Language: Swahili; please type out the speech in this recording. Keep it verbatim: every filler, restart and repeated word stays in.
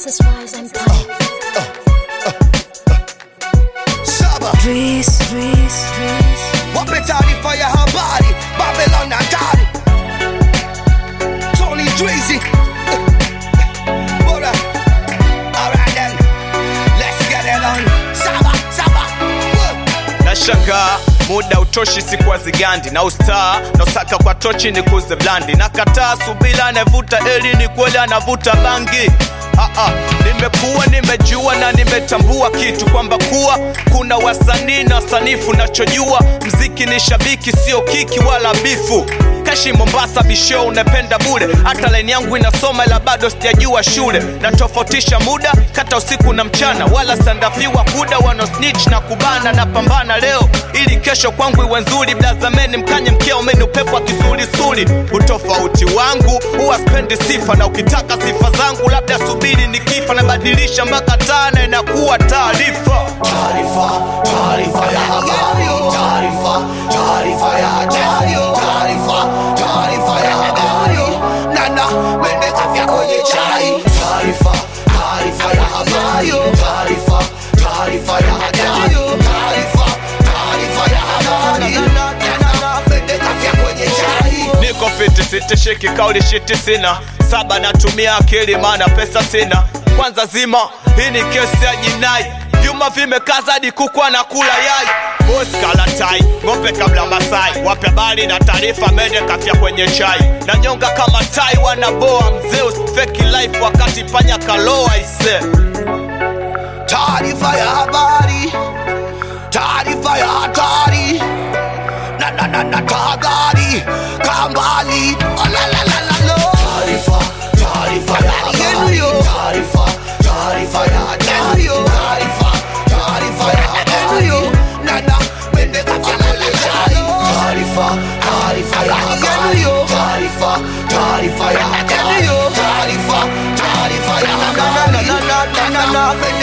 S S Wise Empire. Saba Reese, Reese, Reese. wape taarifa ya habari, Babylon hatari, Tony Drizzy. Bora, alright then, let's get it on. Saba, Saba. Nashangaa muda utoshi siku wa zigandi na ustaa na usaka kwa tochi ni kuze blandi na kataa subila nevuta eli ni kweli anavuta bangi. Ah ah, nimekuwa nimejua na nimetambua kitu kwamba kuwa kuna wasanii na sanifu, nachojua mziki ni shabiki sio kiki wala bifu. Kashi Mombasa bisho unapenda bure, hata line yangu inasoma ila bado sijajua shule. Na tofautisha muda kata usiku na mchana, wala sandafiwa kuda wano snitch na kubana. Na pambana leo ili kesho kwangu iwe nzuri, blazameni mkanye mkeo menu pepo kisuli suli. Utofauti wangu huwa spendi sifa, na ukitaka sifa zangu labda subiri nikifa. Na badilisha mpaka tana inakuwa taarifa. Taarifa, taarifa ya habari, taarifa, taarifa ya hatari, taarifa, taarifa ya habari. Nana, mende kafya kwenye chai. Taarifa, taarifa ya habari, taarifa, taarifa ya hatari, taarifa, taarifa ya habari. Nana, mende kafya kwenye chai. Niko fiti sitishiki kauli shiti sina, saba natumia akili maana pesa sina. Kwanza zima, hii ni kesi ya jinai, vyuma vimekaza hadi kuku anakula yai. Boss kalatai, ngombe kabla Masai, wape habari na taarifa mende kafya kwenye chai. Na nyonga kama tai wanaboa mzee fake life wakati panya kaloa ise. Taarifa ya habari, taarifa ya hatari. Na na na na tahadhari, kambali, olalalalalo. Taarifa, taarifa ya habari, taarifa, taarifa ya hatari, taarifa, taarifa ya habari. Na na mende kafya kwenye chai. Taarifa, taarifa ya habari, taarifa, taarifa ya hatari, taarifa, taarifa ya habari. Na na na na na na